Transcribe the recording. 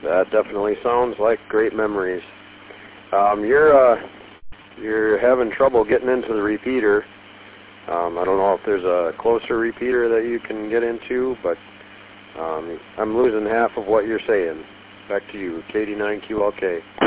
That definitely sounds like great memories. You're having trouble getting into the repeater. I don't know if there's a closer repeater that you can get into, but I'm losing half of what you're saying. Back to you, KD9QLK.